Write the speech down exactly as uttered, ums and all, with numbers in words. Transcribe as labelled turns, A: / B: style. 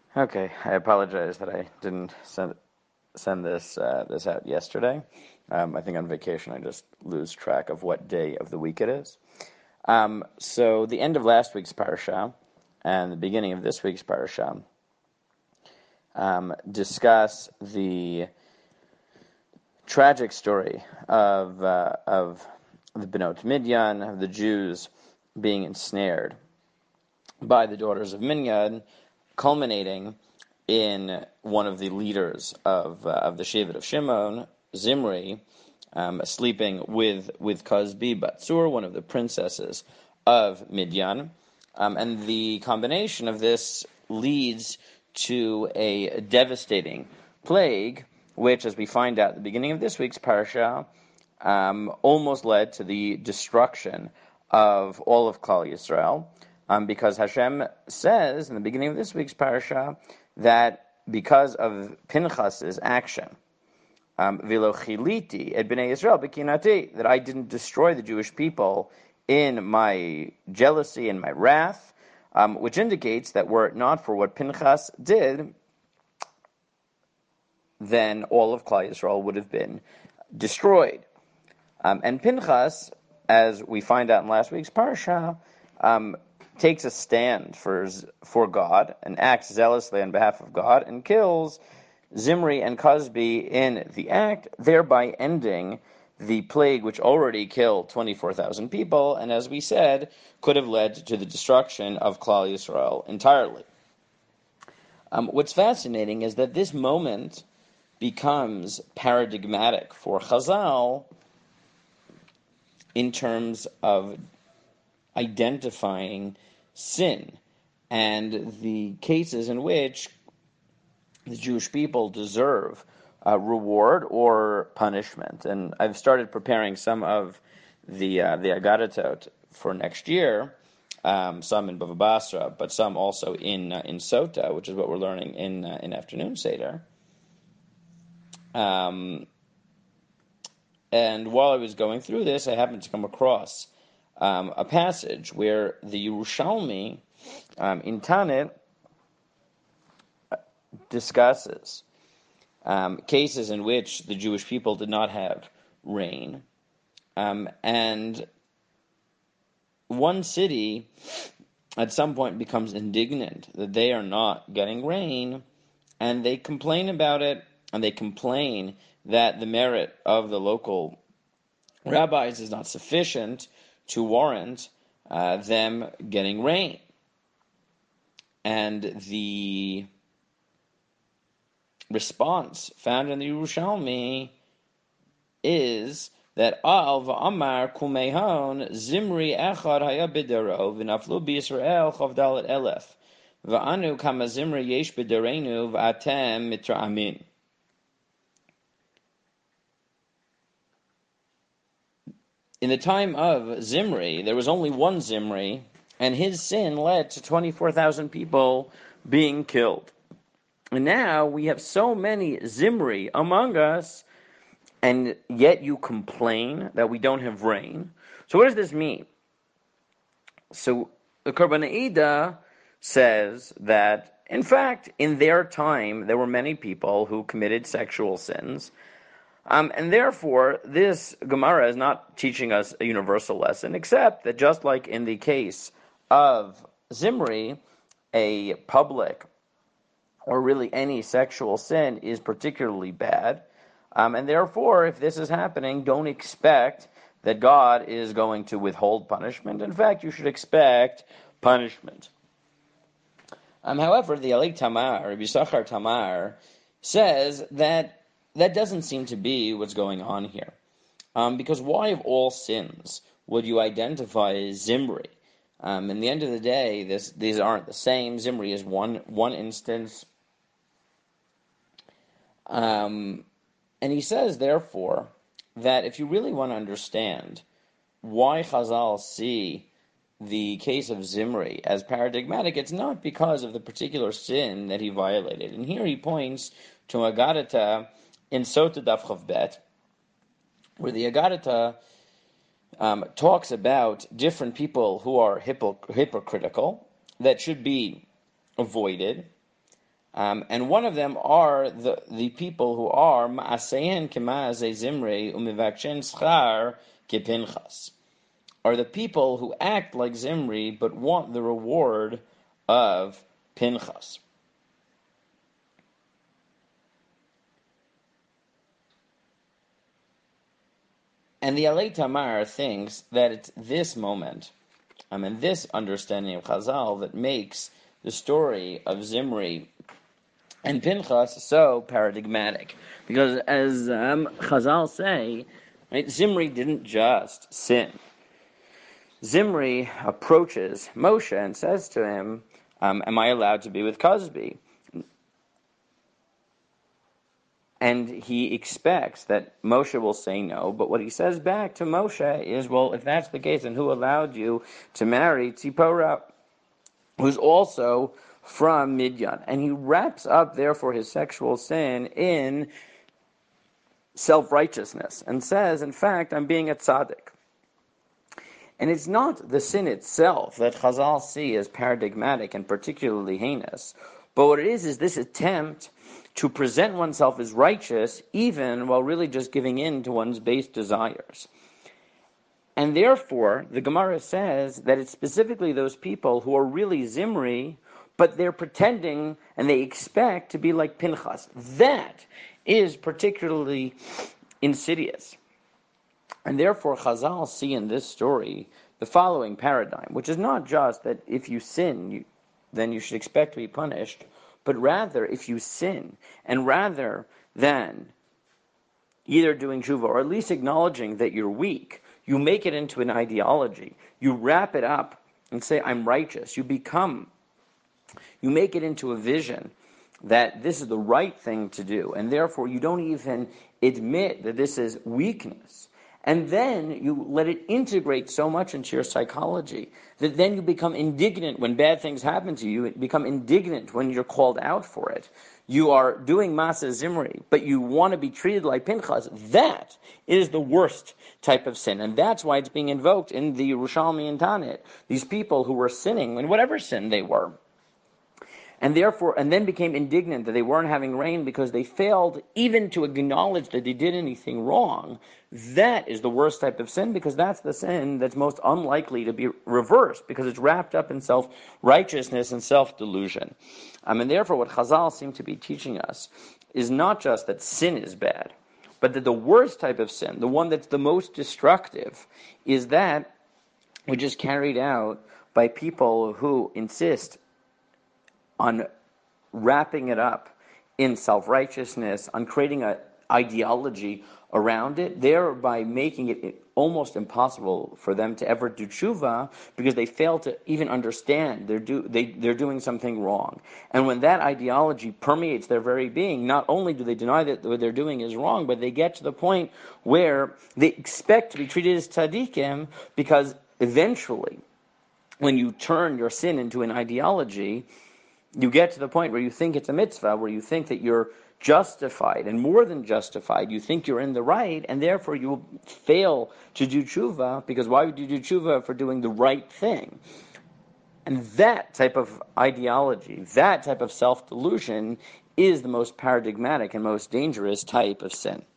A: Okay, I apologize that I didn't send send this uh, this out yesterday. Um, I think on vacation I just lose track of what day of the week it is. Um, so the end of last week's parasha and the beginning of this week's parasha um, discuss the tragic story of uh, of the Benot Midyan, of the Jews being ensnared by the daughters of Minyan, culminating in one of the leaders of uh, of the Shevet of Shimon, Zimri, um, sleeping with with Kozbi Batsur, one of the princesses of Midian, um, and the combination of this leads to a devastating plague, which, as we find out at the beginning of this week's parasha, um, almost led to the destruction of all of Klal Yisrael, um, because Hashem says in the beginning of this week's parasha that because of Pinchas's action, um, Vilo chiliti et bnei Yisrael b'kinati, that I didn't destroy the Jewish people in my jealousy and my wrath, um, which indicates that were it not for what Pinchas did, then all of Klal Yisrael would have been destroyed. Um, and Pinchas, as we find out in last week's parasha, um, takes a stand for for God and acts zealously on behalf of God and kills Zimri and Kozbi in the act, thereby ending the plague which already killed twenty-four thousand people, and as we said, could have led to the destruction of Klal Yisrael entirely. Um, what's fascinating is that this moment becomes paradigmatic for Chazal in terms of identifying sin and the cases in which the Jewish people deserve uh, reward or punishment. And I've started preparing some of the uh, the Agadatot for next year, um, some in Bava Basra, but some also in uh, in Sota, which is what we're learning in uh, in afternoon Seder. Um, and while I was going through this, I happened to come across um, a passage where the Yerushalmi um, in Tanit discusses um, cases in which the Jewish people did not have rain, um, and one city at some point becomes indignant that they are not getting rain, and they complain about it, and they complain that the merit of the local rabbis is not sufficient to warrant uh, them getting rain. And the response found in the Yerushalmi is that Al v'amar kumehon Zimri echad haya bidero v'naflu b'Yisrael chavdalet elef v'anu kama Zimri yesh biderenu v'atem mitra'amin. In the time of Zimri, there was only one Zimri, and his sin led to twenty-four thousand people being killed. And now we have so many Zimri among us, and yet you complain that we don't have rain. So what does this mean? So the Korban Eidah says that, in fact, in their time, there were many people who committed sexual sins. Um, and therefore, this Gemara is not teaching us a universal lesson, except that just like in the case of Zimri, a public or really any sexual sin is particularly bad. Um, and therefore, if this is happening, don't expect that God is going to withhold punishment. In fact, you should expect punishment. Um, however, the Alik Tamar, Rabbi Yisachar Tamar, says that that doesn't seem to be what's going on here. Um, because why of all sins would you identify Zimri? Um, in the end of the day, this, these aren't the same. Zimri is one one instance. Um, and he says, therefore, that if you really want to understand why Chazal see the case of Zimri as paradigmatic, it's not because of the particular sin that he violated. And here he points to Agadata in Sota Daf Chav Bet, where the Agadata um, talks about different people who are hypocr- hypocritical that should be avoided. Um, and one of them are the, the people who are Ma'asehen Kema'azeh Zimri Umivakshen Schar Kepinchas, are the people who act like Zimri but want the reward of Pinchas. And the Alei Tamar thinks that it's this moment, I mean, this understanding of Chazal that makes the story of Zimri and Pinchas so paradigmatic. Because as um, Chazal say, right, Zimri didn't just sin. Zimri approaches Moshe and says to him, um, am I allowed to be with Cosby? And he expects that Moshe will say no, but what he says back to Moshe is, well, if that's the case, then who allowed you to marry Tzipora, who's also from Midian? And he wraps up, therefore, his sexual sin in self-righteousness and says, in fact, I'm being a tzaddik. And it's not the sin itself that Chazal see as paradigmatic and particularly heinous, but what it is is this attempt to present oneself as righteous even while really just giving in to one's base desires. And therefore, the Gemara says that it's specifically those people who are really Zimri, but they're pretending and they expect to be like Pinchas. That is particularly insidious. And therefore, Chazal see in this story the following paradigm, which is not just that if you sin, you, then you should expect to be punished, but rather if you sin, and rather than either doing tshuva or at least acknowledging that you're weak, you make it into an ideology. You wrap it up and say, I'm righteous. You become, you make it into a vision that this is the right thing to do, and therefore you don't even admit that this is weakness. And then you let it integrate so much into your psychology that then you become indignant when bad things happen to you. You become indignant when you're called out for it. You are doing Masa Zimri, but you want to be treated like Pinchas. That is the worst type of sin. And that's why it's being invoked in the Yerushalmi and Tanit. These people who were sinning, in whatever sin they were, and therefore, and then became indignant that they weren't having rain because they failed even to acknowledge that they did anything wrong. That is the worst type of sin, because that's the sin that's most unlikely to be reversed, because it's wrapped up in self-righteousness and self-delusion. Um, and therefore, what Chazal seem to be teaching us is not just that sin is bad, but that the worst type of sin, the one that's the most destructive, is that which is carried out by people who insist on wrapping it up in self-righteousness, on creating an ideology around it, thereby making it almost impossible for them to ever do tshuva, because they fail to even understand they're, do, they, they're doing something wrong. And when that ideology permeates their very being, not only do they deny that what they're doing is wrong, but they get to the point where they expect to be treated as tzaddikim, because eventually, when you turn your sin into an ideology, you get to the point where you think it's a mitzvah, where you think that you're justified, and more than justified, you think you're in the right, and therefore you will fail to do tshuva, because why would you do tshuva for doing the right thing? And that type of ideology, that type of self-delusion, is the most paradigmatic and most dangerous type of sin.